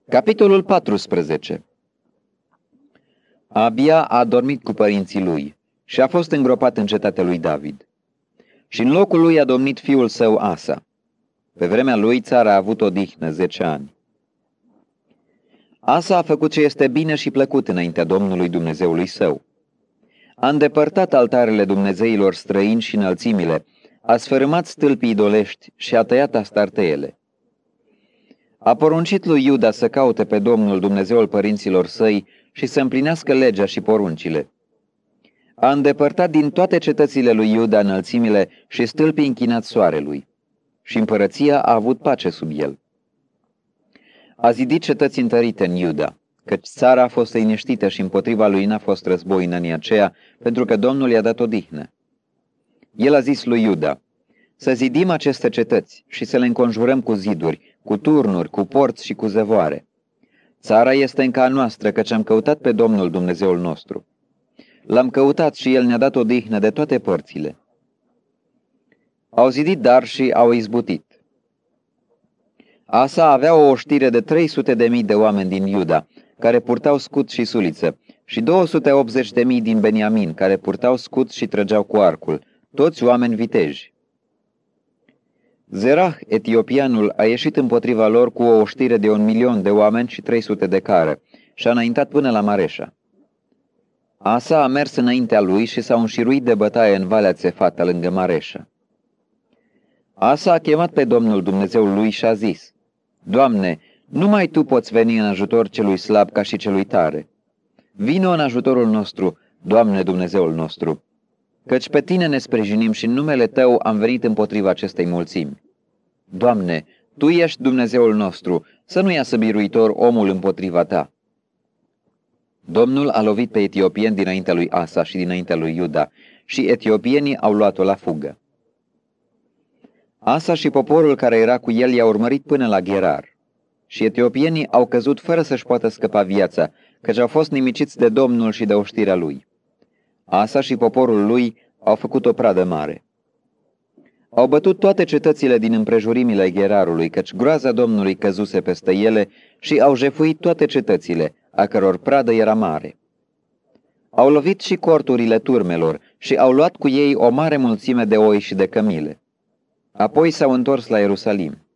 Capitolul 14. Abia a dormit cu părinții lui și a fost îngropat în cetatea lui David. Și în locul lui a domnit fiul său Asa. Pe vremea lui țara a avut odihnă 10 ani. Asa a făcut ce este bine și plăcut înaintea Domnului Dumnezeului său. A îndepărtat altarele dumnezeilor străini și înălțimile, a sfărâmat stâlpii idolești și a tăiat astarteele. A poruncit lui Iuda să caute pe Domnul Dumnezeul părinților săi și să împlinească legea și poruncile. A îndepărtat din toate cetățile lui Iuda înălțimile și stâlpii închinați soarelui, și împărăția a avut pace sub el. A zidit cetăți întărite în Iuda, căci țara a fost liniștită și împotriva lui n-a fost război în anii aceea, pentru că Domnul i-a dat odihnă. El a zis lui Iuda: să zidim aceste cetăți și să le înconjurăm cu ziduri, cu turnuri, cu porți și cu zăvoare. Țara este încă a noastră, căci am căutat pe Domnul Dumnezeul nostru. L-am căutat și El ne-a dat odihnă de toate părțile. Au zidit dar și au izbutit. Asa avea o oștire de 300.000 de oameni din Iuda, care purtau scut și suliță, și 280.000 din Beniamin, care purtau scut și trăgeau cu arcul, toți oameni viteji. Zerah, etiopianul, a ieșit împotriva lor cu o oștire de 1.000.000 de oameni și 300 de care și a înaintat până la Mareșa. Asa a mers înaintea lui și s-a înșiruit de bătaie în Valea Țefata, lângă Mareșa. Asa a chemat pe Domnul Dumnezeul lui și a zis: Doamne, numai Tu poți veni în ajutor celui slab ca și celui tare. Vino în ajutorul nostru, Doamne Dumnezeul nostru, căci pe Tine ne sprijinim și în numele Tău am venit împotriva acestei mulțimi. Doamne, Tu ești Dumnezeul nostru, să nu iasă biruitor omul împotriva Ta. Domnul a lovit pe etiopieni dinaintea lui Asa și dinaintea lui Iuda, și etiopienii au luat-o la fugă. Asa și poporul care era cu el i-a urmărit până la Gerar, și etiopienii au căzut fără să-și poată scăpa viața, căci au fost nimiciți de Domnul și de oștirea lui. Asa și poporul lui au făcut o pradă mare. Au bătut toate cetățile din împrejurimile Gerarului, căci groaza Domnului căzuse peste ele, și au jefuit toate cetățile, a căror pradă era mare. Au lovit și corturile turmelor și au luat cu ei o mare mulțime de oi și de cămile. Apoi s-au întors la Ierusalim.